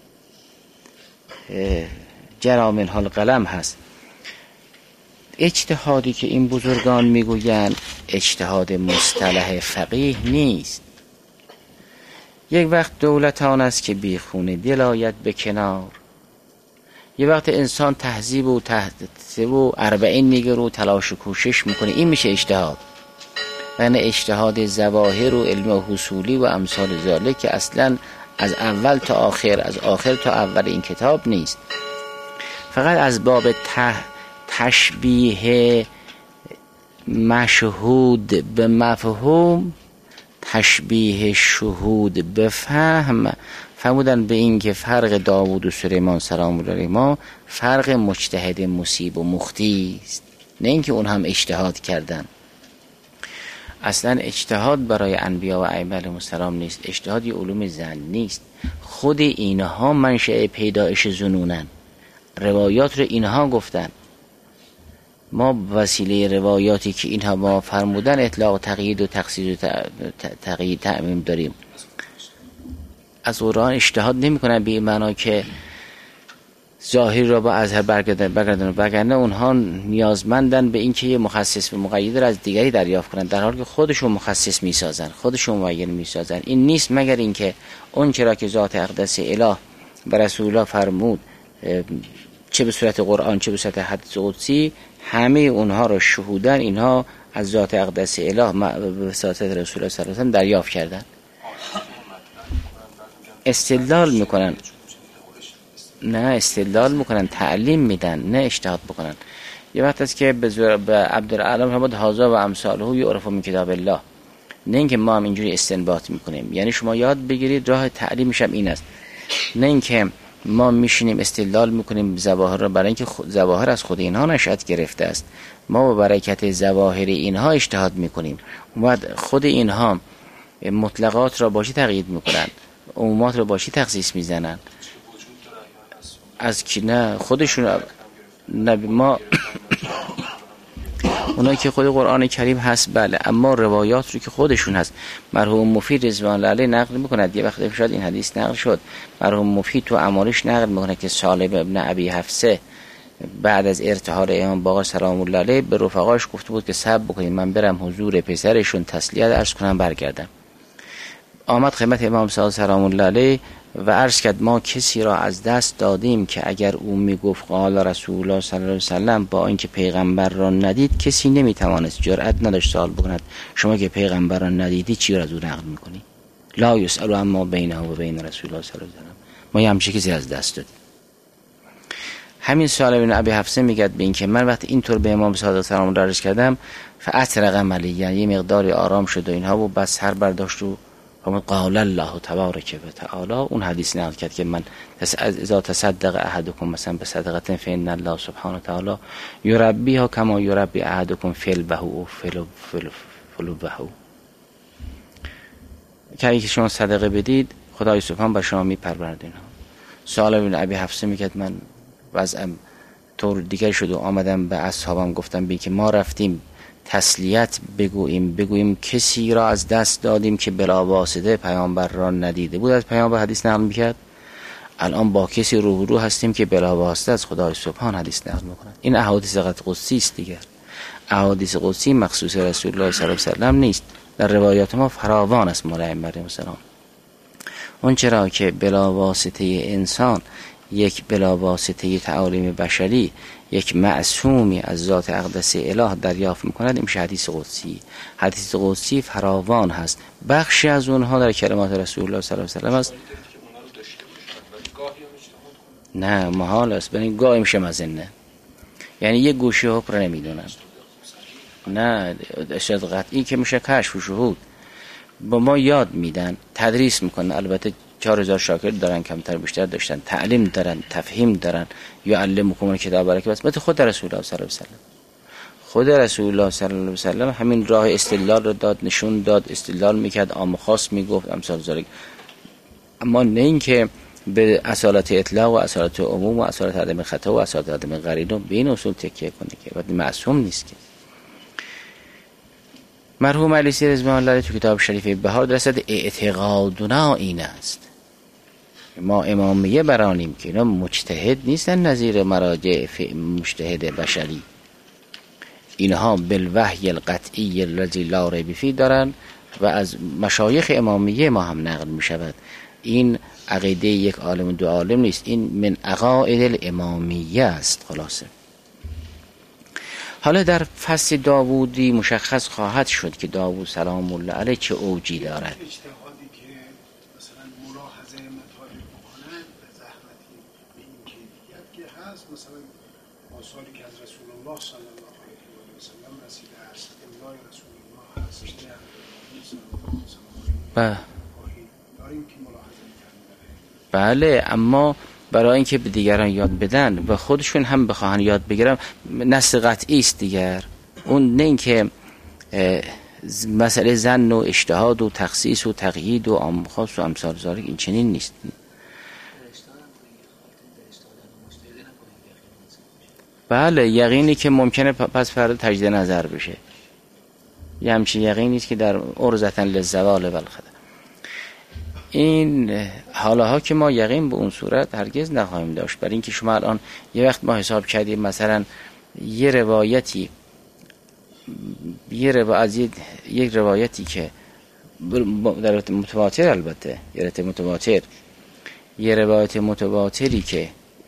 جرا منها القلم هست. اجتهادی که این بزرگان میگویند اجتهاد مصطلح فقیه نیست. یک وقت دولت آن است که بیخونه دل آید به کنار، یه وقت انسان تهذیب و تهذیب و اربعین میگه رو تلاش و کوشش میکنه، این میشه اجتهاد. یعنی اجتهاد ظواهر و علم و حصولی و امثال ذالک که اصلا از اول تا آخر، از آخر تا اول این کتاب نیست، فقط از باب ته تشبیه مشهود به مفهوم، تشبیه شهود به فهم، فرمودن به این که فرق داوود و سلیمان سلام الله علیهما فرق مجتهد مصیب و مخطی است، نه اینکه اون هم اجتهاد کردن. اصلا اجتهاد برای انبیا و ائمه علیهم السلام نیست، اجتهاد یه علوم ظن نیست. خود اینها منشأ پیدایش ظنونن، روایات رو اینها گفتن، ما وسیله روایاتی که اینها ما فرمودن اطلاق تقیید و تخصیص و تقیید تعمیم داریم. از قرآن اجتهاد نمی کنن به این معنا که ظاهری را با اظهر برگردن برگردن برگردن اونها نیازمندن به این که یه مخصص و مقید را از دیگری دریافت کنن، در حالی که خودشون مخصص می سازن، خودشون معین می سازن. این نیست مگر اینکه اون چرا که ذات اقدس اله و رسول الله فرمود چه به صورت قرآن چه به صورت حدیث قدسی، همه اونها را شهودن اینها از ذات اقدس اله به واسطه رسول الله صلی الله علیه و آله دریافت کردن. استدلال میکنن، نه استدلال میکنن، تعلیم میدن، نه اجتهاد بکنن. یه وقت است که به زور به عبدالعالم فرمود هازا و امثاله یعرف من کتاب الله، نه اینکه ما هم اینجوری استنباط میکنیم. یعنی شما یاد بگیرید راه تعلیمش هم این است، نه اینکه ما میشینیم استدلال میکنیم ظواهر را، برای اینکه ظواهر از خود اینها نشأت گرفته است. ما با برکت ظواهر اینها اجتهاد میکنیم، بعد خود اینها مطلقات را باشی تقیید میکنن، عمومات را باشی تخصیص میزنن. از کی؟ نه خودشون، نه ما اونا که خود قرآن کریم هست بله، اما روایات رو که خودشون هست. مرحوم مفید رضوان الله علیه نقل میکند، یه وقت شاید این حدیث نقل شد، مرحوم مفید تو اعمالش نقل میکنه که سالم ابن ابی حفصه بعد از ارتحال امام باقر سلام الله علیه به رفقاش گفته بود که صبر بکنید من برم حضور پسرشون تسلیت عرض کنم برگردم. آمد خدمت امام صادق سلام الله علیه و عرض کرد ما کسی را از دست دادیم که اگر او میگفت قال رسول الله صلی الله علیه و سلم با اینکه پیغمبر را ندید کسی نمیتوانست جرأت نداشت سوال بکند شما که پیغمبر را ندیدی چی را از او نقل میکنی؟ لا یسأل عما بینه و بین رسول الله صلی الله علیه و سلم. ما یه همچه کسی از دست دادیم. همین سال ابن ابی حفصه میگه به این که من وقتی اینطور به امام صادق سلام الله علیه کردم فاطرق عملی، یعنی یه مقداری آرام شد و اینها و بس هر برداشت و قال الله تبارک و تعالی اون حدیث نقل کرد که من اذا تصدق احدکم مثلا به صدقه فإن الله سبحانه و تعالی یربیها کما یربی احدکم فلبه و فلبه، که اگه شما صدقه بدید خدای سبحان بر شما میپرورد. اینها سوال ابن ابی حفصه میگه من وضعم طور دیگر شد و آمدم به اصحابم گفتم بی که ما رفتیم تسلیت بگوییم بگوییم کسی را از دست دادیم که بلا واسطه پیامبر را ندیده بود از پیامبر حدیث نقل میکرد، الان با کسی روح رو هستیم که بلا واسطه از خدای سبحان حدیث نقل میکنند. این احادیث قدسی است دیگر، احادیث قدسی مخصوص رسول الله صلی الله علیه و سلم نیست، در روایات ما فراوان است مال ائمه علیهم السلام. اون چرا که بلا واسطه انسان یک بلا واسطه تعالیم بشری یک معصومی از ذات اقدس اله دریافت میکند، این میشه حدیث قدسی. حدیث قدسی فراوان هست، بخشی از اونها در کلمات رسول الله صلی الله علیه و سلم است. نه محال است، ببین گاهی میشه مزنه، یعنی یک گوشه حکم رو نمیدونن. نه اشتراط قطعی که میشه کشف و شهود. با ما یاد میدن، تدریس میکنن، البته چهار هزار شاگرد دارن، کمتر بیشتر داشتن، تعلیم دارن، تفهیم دارن، یعلمکم کتاب برکه. بس مثل خود رسول الله صلی الله علیه و سلم، خود رسول الله صلی الله علیه و سلم همین راه استدلال رو داد، نشون داد، استدلال میکرد، عام خاص میگفت، امثال ذالک. اما نه اینکه به اصالت اطلاق و اصالت عموم و اصالت عدم خطا و اصالت عدم قرینه به این اصول تکیه کنه که وقتی معصوم نیست. که مرحوم علی سی رضوان الله تو کتاب شریف بهار درصد اعتقادنا این است، ما امامیه برانیم که اینا مجتهد نیستن نظیر مراجع مجتهد بشری، اینها بالوحی القطعی الذی لا ریب فیه دارن و از مشایخ امامیه ما هم نقل می شود. این عقیده یک عالم و دو عالم نیست، این من عقاید الامامیه است. خلاصه حالا در فصل داوودی مشخص خواهد شد که داوود سلام الله علیه چه اوجی دارد. اجتهادی که مثلا ملاحظه مطالب بکنن به زحمتی به این کیفیت که هست، مثلا آثاری که از رسول الله صلی الله علیه و سلم رسیده است، املای رسول الله هست، بله داریم که ملاحظه می‌کنیم. بله، اما برای اینکه به دیگران یاد بدن و خودشون هم بخواهن یاد بگیرن نص قطعی است دیگر. اون نه اینکه مسئله ظن و اجتهاد و تخصیص و تقیید و عام خاص و امثال ذالک این چنین نیست. بله یقینی که ممکنه پس فردا تجدید نظر بشه، یه همچین یقینی نیست که در ارزتن للزوال والخدا. این حالاها که ما یقین به اون صورت هرگز نخواهیم داشت، برای اینکه شما الان یه وقت ما حساب کردیم مثلا یه روایتی یه روایت یک روایتی که در متواتر، البته یه متواتر یه روایت متواتری که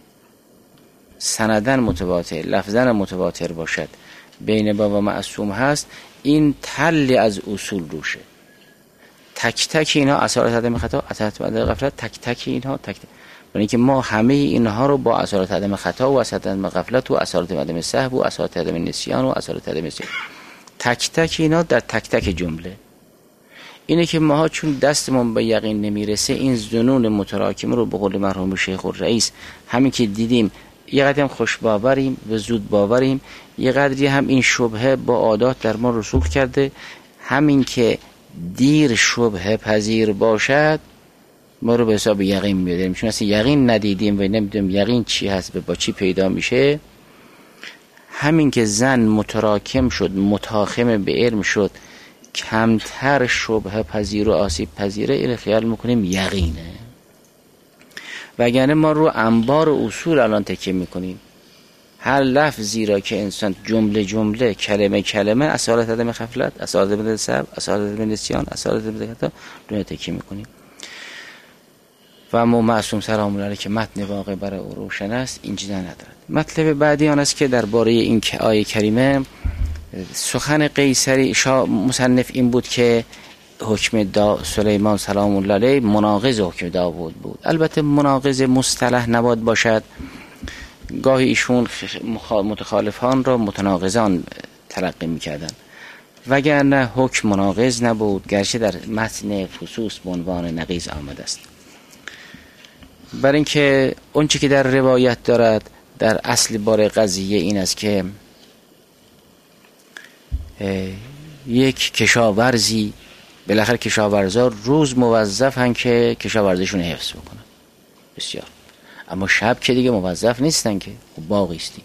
سندن متواتر لفظن متواتر باشد بین بابا معصوم هست، این تلی از اصول روشه. تک تک اینها اثرات عدم خطا، اثرات عدم غفلت، تک تک اینها تک تک. برای اینکه ما همه اینها رو با اثرات عدم خطا و اثرات عدم غفلت و اثرات عدم سهو و اثرات عدم نسیان و اثرات عدم نسیان، تک تک اینا در تک تک جمله اینه که ماها چون دستمون به یقین نمیرسه این ظنون متراکم رو به قول مرحوم شیخ الرئیس همین که دیدیم یه قدری هم خوش باوریم و زود باوریم، یه قدری هم این شبهه با عادات در ما رسوخ کرده. همین که دیر شبهه پذیر باشد ما رو به حساب یقین میادیم، چون اصلا یقین ندیدیم و نمیدونیم یقین چی هست و با چی پیدا میشه. همین که زن متراکم شد، متاخم به علم شد، کمتر شبهه پذیر و آسیب پذیره، این خیال میکنیم یقینه. وگرنه ما رو انبار اصول الان تکیه میکنیم، هر لفظی را که انسان جمله جمله کلمه کلمه اصالت عدم غفلت، اصالت عدم سهو، اصالت عدم نسیان، اصالت عدم خطا رو تکیه میکنیم. و اما معصوم سلام الله علیه که متن واقع برای او روشن است این چیزا ندارد. مطلب بعدی آن است که درباره این که آیه کریمه سخن قیصری شاه مصنف این بود که حکم دا سلیمان سلام الله علیه مناقض حکم داوود بود. البته مناقض مصطلح نباید باشد، گاهی ایشون متخالفان را متناقضان تلقی میکردن، وگرنه حکم مناقض نبود، گرچه در متن فصوص به عنوان نقیض آمده است. برای اینکه اون چی که در روایت دارد در اصل بار قضیه این است که یک کشاورزی، بالاخره کشاورزا روز موظف هن که کشاورزیشون حفظ بکنن، بسیار، اما شب که دیگه موظف نیستن که باغی استی.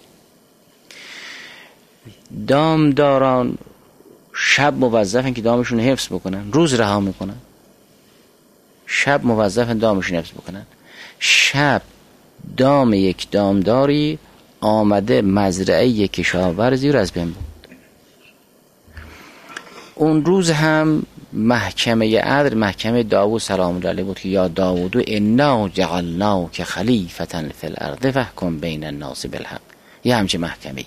دامداران شب موظفن که دامشون حفظ بکنن، روز رها میکنن. شب موظفن دامشون حفظ بکنن. شب دام یک دامداری آمده مزرعه یک کشاورزی رو از بین بود. اون روز هم محکمه عدل محکمه داوود سلام الله علیه بود که یا داوود انا جعلناک خلیفة فی الارض فاحکم بین الناس بالحق. یه همچه محکمه.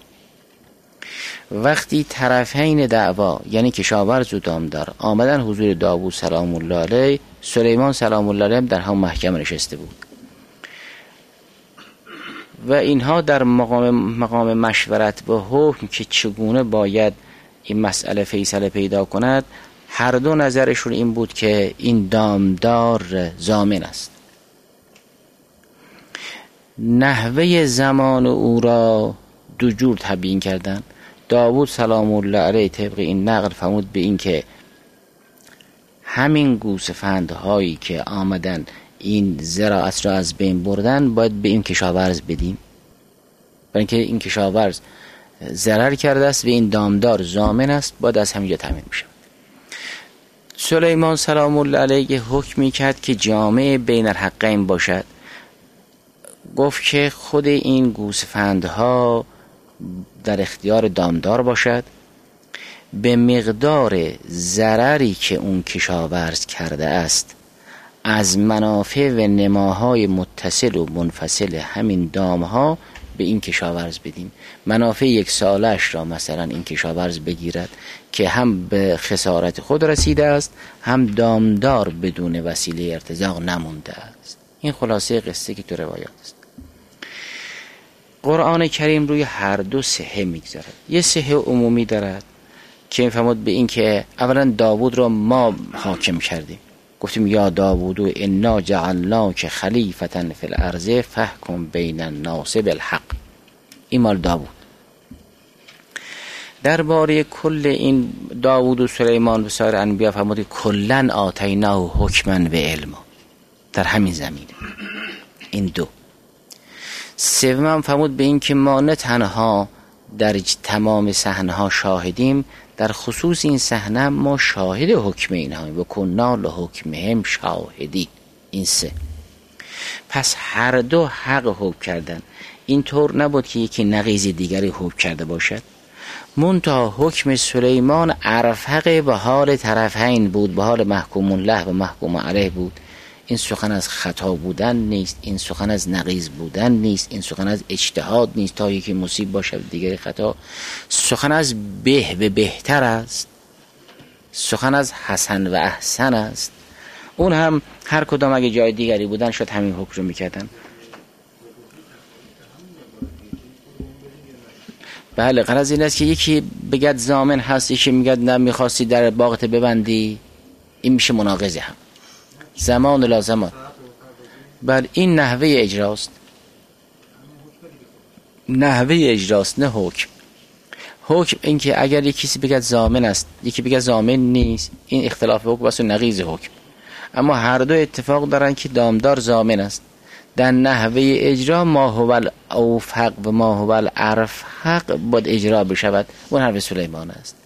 وقتی طرفین دعوا یعنی کشاورز و دامدار آمدن حضور داوود سلام الله علیه، سلیمان سلام الله علیه در هم محکمه نشسته بود و اینها در مقام مقام مشورت به حکم که چگونه باید این مسئله فیصله پیدا کند، هر دو نظرشون این بود که این دامدار ضامن است. نحوه زمان او را دو جور تبیین کردن. داوود سلام الله علیه طبق این نقل فرمود به این که همین گوسفندهایی که آمدن این زراعت را از بین بردن باید به این کشاورز بدیم، برای اینکه این کشاورز ضرر کرده است و این دامدار ضامن است، باید از همینجا تامین بشه. سلیمان سلام الله علیه حکمی کرد که جامع بین الحقین باشد. گفت که خود این گوسفندها در اختیار دامدار باشد، به مقدار ضرری که اون کشاورز کرده است از منافع و نماهای متصل و منفصل همین دامها به این کشاورز بدیم. منافع یک سالش را مثلا این کشاورز بگیرد که هم به خسارت خود رسیده است، هم دامدار بدون وسیله ارتزاق نمونده است. این خلاصه قصه که تو روایات است. قرآن کریم روی هر دو صحه میگذارد. یه صحه عمومی دارد که میفهمد به این که اولا داوود را ما حاکم کردیم، گفتیم یا داوود انا جعلناک خلیفة فی الارض فاحکم بین الناس بالحق. این مال داوود. درباره کل این داوود و سلیمان و سایر انبیا فرمود کلا آتیناه حکما و علما، در همین زمینه. این دو. سوم فرمود به این که ما نه تنها در تمام صحنه‌ها شاهدیم، در خصوص این صحنه ما شاهد حکم اینها و کنا لحکمهم شاهدین. این سه. پس هر دو حق حکم کردن. این طور نبود که یکی نقیض دیگری حکم کرده باشد. منتها حکم سلیمان ارفق به حال طرفین بود، به حال محکوم له و محکوم علیه بود. این سخن از خطا بودن نیست، این سخن از نقیض بودن نیست، این سخن از اجتهاد نیست تا یکی مصیب باشه دیگری خطا. سخن از به و بهتر است، سخن از حسن و احسن است. اون هم هر کدام اگه جای دیگری بودن شاید همین حکم رو میکردن. بله، غرض این است که یکی بگد ضامن هست، یکی میگد نه میخواستی در باغت ببندی، این میشه مناقضه هم. زمان لازمان. بله، این نحوه اجراست، نحوه اجراست نه حکم. حکم این که اگر یک کسی بگد ضامن است یکی بگد ضامن نیست، این اختلاف حکم است و نقیض حکم. اما هر دو اتفاق دارن که دامدار ضامن است. در نحوه اجرا ما هو الاوفق و ما هو الارفق باید اجرا بشود. اون حرف سلیمان است.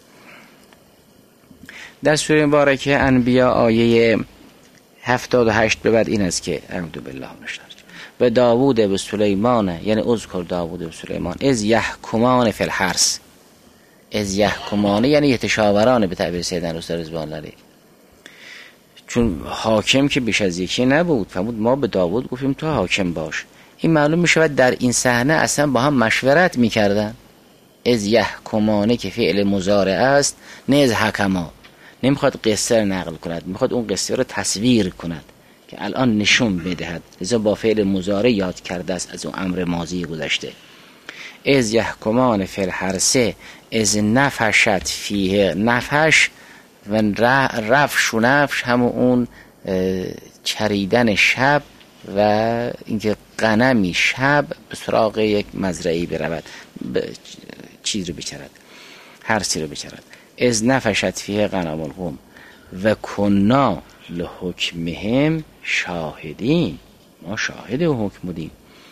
در سوره مبارکه انبیا آیه هفتاد و هشت به بعد این است که اعوذ بالله من الشیطان و داوود و سلیمان، یعنی اذکر داوود و سلیمان از یحکمان فی الحرث. از یحکمان یعنی یتشاوران به تعبیر سیدنا رسول رضوان الله علیه. چون حاکم که بیش از یکی نبود، فرمود ما به داوود گفتیم تو حاکم باش. این معلوم می شود در این صحنه اصلا با هم مشورت میکردن. از یحکمانه که فعل مضارع است، نه از حکما. نمیخواد قصه رو نقل کند، میخواد اون قصه رو تصویر کند که الان نشون بدهد. لذا با فعل مضارع یاد کرده است از اون امر ماضی گذشته. از یحکمان فی الحرث از نفشت فیه. نفش و رفش و نفش همون اون چریدن شب و اینکه غنمی شب به سراغ یک مزرعی برود، چیز رو بچرد، حرثی رو بچرد. از نفشت فیه غنمهم و کنا لحکمهم شاهدین. ما شاهد حکم بودیم.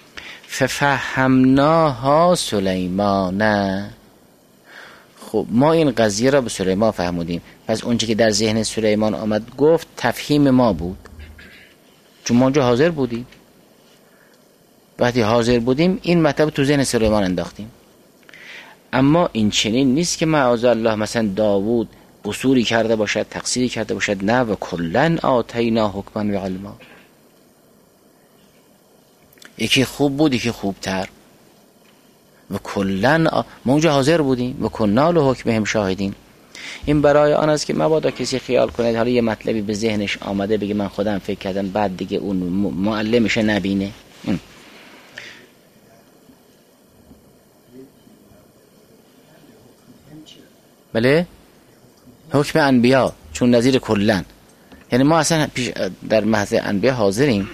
ففهمناها سلیمان. خب ما این قضیه را به سلیمان فهمودیم. پس اونچه که در ذهن سلیمان آمد گفت تفهیم ما بود، چون ما اونجا حاضر بودیم. وقتی حاضر بودیم این مطلب تو ذهن سلیمان انداختیم. اما این چنین نیست که معاذ الله مثلا داوود قصوری کرده باشد، تقصیری کرده باشد، نه. و کلن آتینا حکما و علما، یکی خوب بود یکی خوبتر. و کلن آ... ما اونجا حاضر بودیم و کنا لحکمهم شاهدین. این برای آن است که مبادا کسی خیال کنه حالا یه مطلبی به ذهنش آمده بگه من خودم فکر کردم، بعد دیگه اون معلمش نبینه. ام. بله حکم انبیا چون نظیر کلن، یعنی ما اصلا پیش در محض انبیا حاضریم.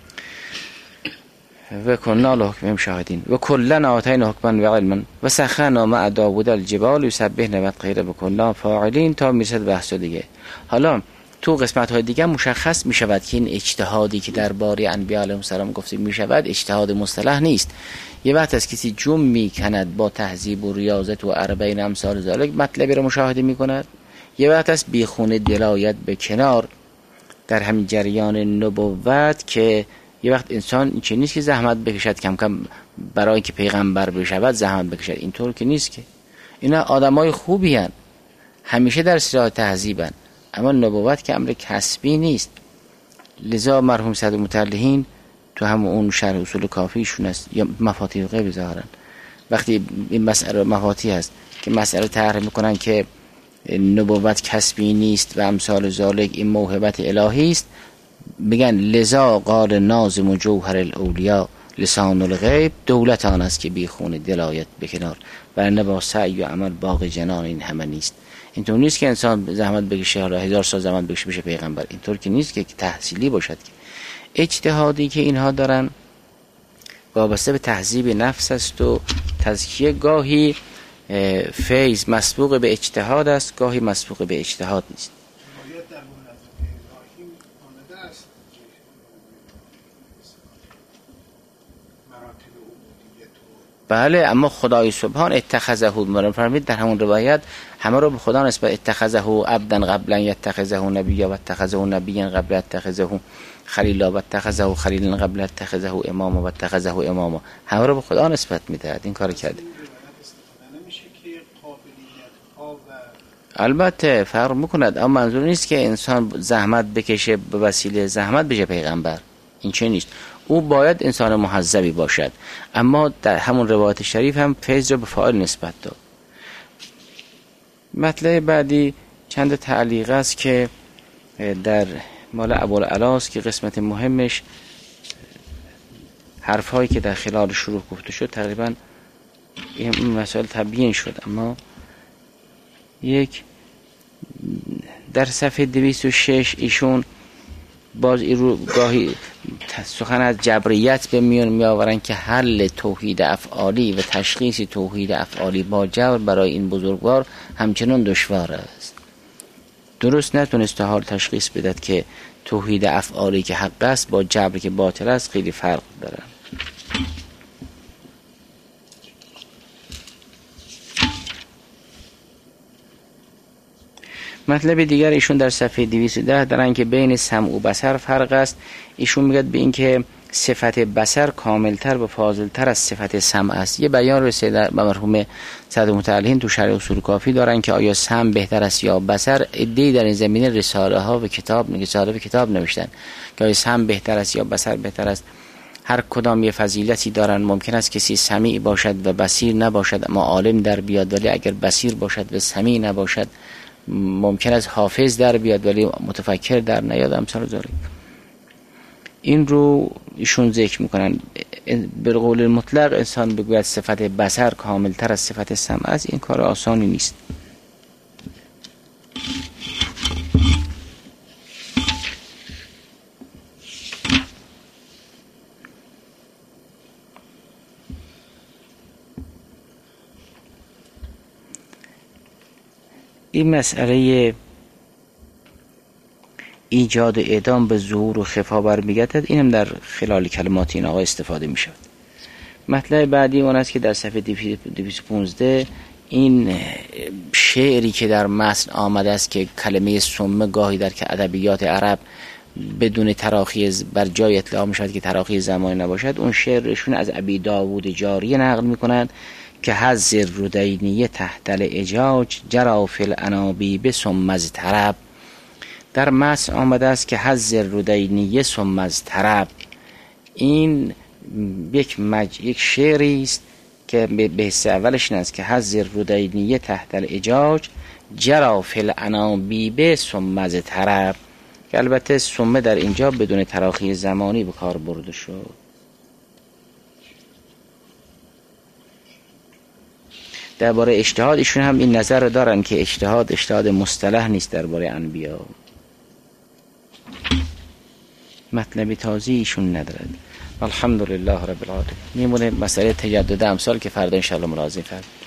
و کنا لحکمهم شاهدین و کلن آتینا حکما و علما و سخرنا مع داوود الجبال یسبحن و الطیر و کنا فاعلین تا میرسد بحث دیگه. حالا تو قسمت های دیگه مشخص می شود که این اجتهادی که درباره انبیاء علیهم السلام گفتیم می شود اجتهاد مصطلح نیست. یه وقت از کسی جم می کند با تهذیب و ریاضت و اربعین امثال ذالک مطلبی رو مشاهده می کند، یه وقت از بیخون دلایت به کنار در همین جریان نبوت که یه وقت انسان این چه نیست که زحمت بکشد کم کم برای اینکه پیغمبر بشود زحمت بکشد، اینطور که نیست که. اینا آدمای خوبی هن، همیشه در صراط تهذیبن، اما نبوت که امر کسبی نیست. لذا مرحوم صدر متعلهین تو هم اون شرح اصول کافیشون است یا مفاتیح غیب ظاهرن، وقتی این مسئله مفاتیح هست که مسئله طرح میکنن که نبوت کسبی نیست و امثال ذالک این موهبت الهی است، میگن لذا قال ناظم جوهر الاولیا لسان الغیب دولت آن است که بی خون دلایت بکنار و نه با سعی و عمل باقی جنان این همه نیست. اینطور نیست که انسان زحمت بکشه حالا هزار سال زحمت بکشه بشه پیغمبر، اینطور که نیست که تحصیلی باشد. که اجتهادی که اینها دارن وابسته به تهذیب نفس است و تزکیه. گاهی فیض مسبوق به اجتهاد است، گاهی مسبوق به اجتهاد نیست. بله، اما خدای سبحان اتخذه، مرم فرمید در همون روایت همه رو به خدا نسبت، اتخذه عبدا قبلا یتخذه نبیا و اتخذه نبیا قبل اتخذه خلیلا و اتخذه خلیلا قبل اتخذه اماما و اتخذه اماما، همه رو به خدا نسبت میدهد. این کار کرده. البته فرق میکند، اما منظور نیست که انسان زحمت بکشه به وسیله زحمت بشه پیغمبر، این چه نیست. او باید انسان محذبی باشد، اما در همون روایت شریف هم فیض را به فاعل نسبت داد. مطلب بعدی چند تعلیق است که در مال ابوالعلاست که قسمت مهمش حرفهایی که در خلال شروع گفته شد تقریبا این مسائل تبیین شد. اما یک در صفحه دویست و شش ایشون باز این رو گاهی سخن از جبریت به میون می آورن که حل توحید افعالی و تشخیص توحید افعالی با جبر برای این بزرگوار همچنان دشوار است. درست نتونست حال تشخیص بدهد که توحید افعالی که حق است با جبر که باطل است خیلی فرق داره. مطلب دیگر ایشون در صفحه دویست و ده دارن که بین سمع و بصر فرق است. ایشون میگه به این که صفت بصر کاملتر و فاضلتر از صفت سمع است. یه بیان رسیده به مرحوم صدر متعلهین تو شرح اصول کافی دارن که آیا سمع بهتر است یا بصر. عده‌ای در این زمینه رساله ها و کتاب رساله و کتاب نوشتن که آیا سمع بهتر است یا بصر بهتر است. هر کدام یه فضیلتی دارن. ممکن است کسی سمیع باشد و بصیر نباشد اما عالم در بیاد، ولی اگر بصیر باشد و سمیع نباشد ممکن است حافظ در بیاد ولی متفکر در نیاد. امثال ذالک این رو ایشون ذکر میکنن. به قول مطلق انسان بگوید صفت بصر کاملتر از صفت سمع است، این کار آسانی نیست. این مسئله ایجاد اعدام به ظهور و خفا برمیگردد، اینم در خلال کلمات این آقا استفاده می شود. مطلب بعدی اون است که در صفحه دویست و پانزده این شعری که در متن آمده است که کلمه سمه گاهی در که ادبیات عرب بدون تراخی بر جای اطلاع می شود که تراخی زمانی نباشد، اون شعرشون از ابی داوود جاری نقل می کنند که حظ الردینیه تحت الاجاج جرا فی الانابیب ثم اضطرب. در متن آمده است که حظ الردینیه ثم اضطرب. این یک مج... یک شعری است که به حصه اولش این است که حظ الردینیه تحت الاجاج جرا فی الانابیب ثم اضطرب، که البته ثم در اینجا بدون تراخی زمانی به کار برده شد. درباره اجتهاد ایشون هم این نظر رو دارن که اجتهاد اجتهاد مصطلح نیست درباره انبیا. مطلب تازی ایشون ندارد. الحمدلله رب العالمین. میمونه مسئله تجدد امثال که فردا ان شاء الله ملاحظه فرد.